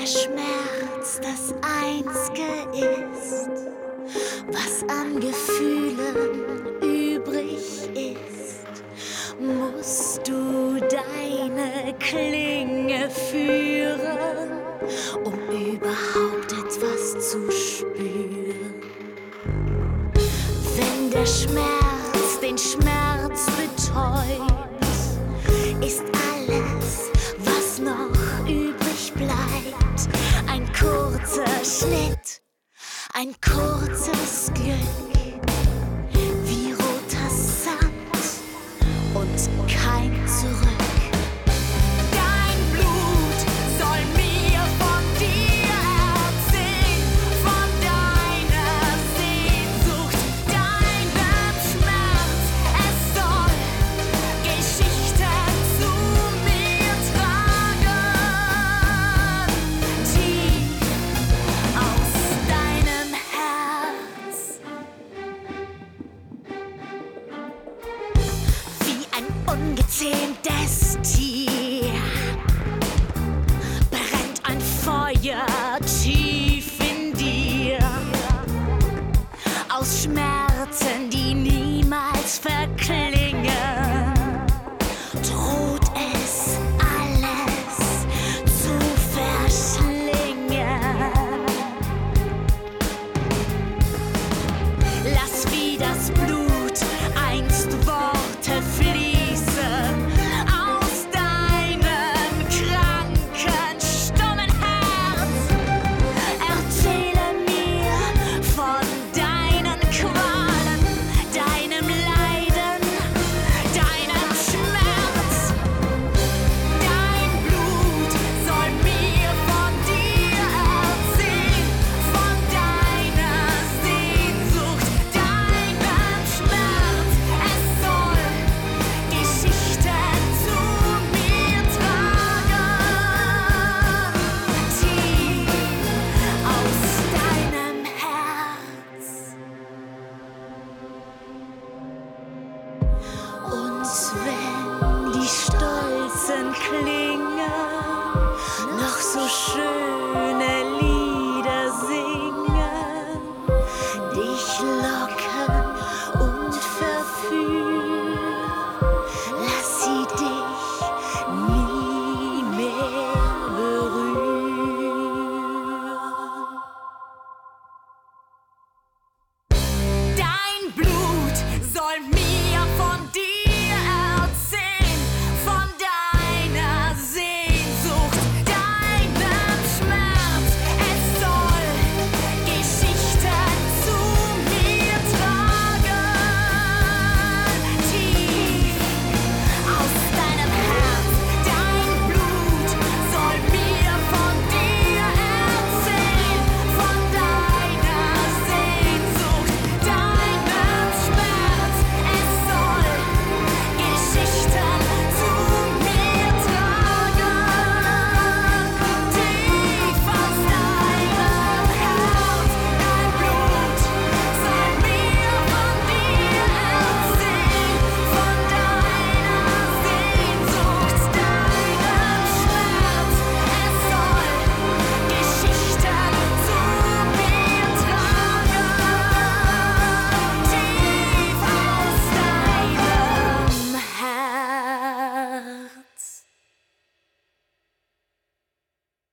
der Schmerz das Einzige ist, was an Gefühlen übrig ist, musst du deine Klinge führen, um überhaupt etwas zu spüren. Wenn der Schmerz den Schmerz betäubt, ist alles, was noch übrig bleibt, ein kurzer Schnitt, ein kurzes Glück, wie roter Sand und kein Zurück.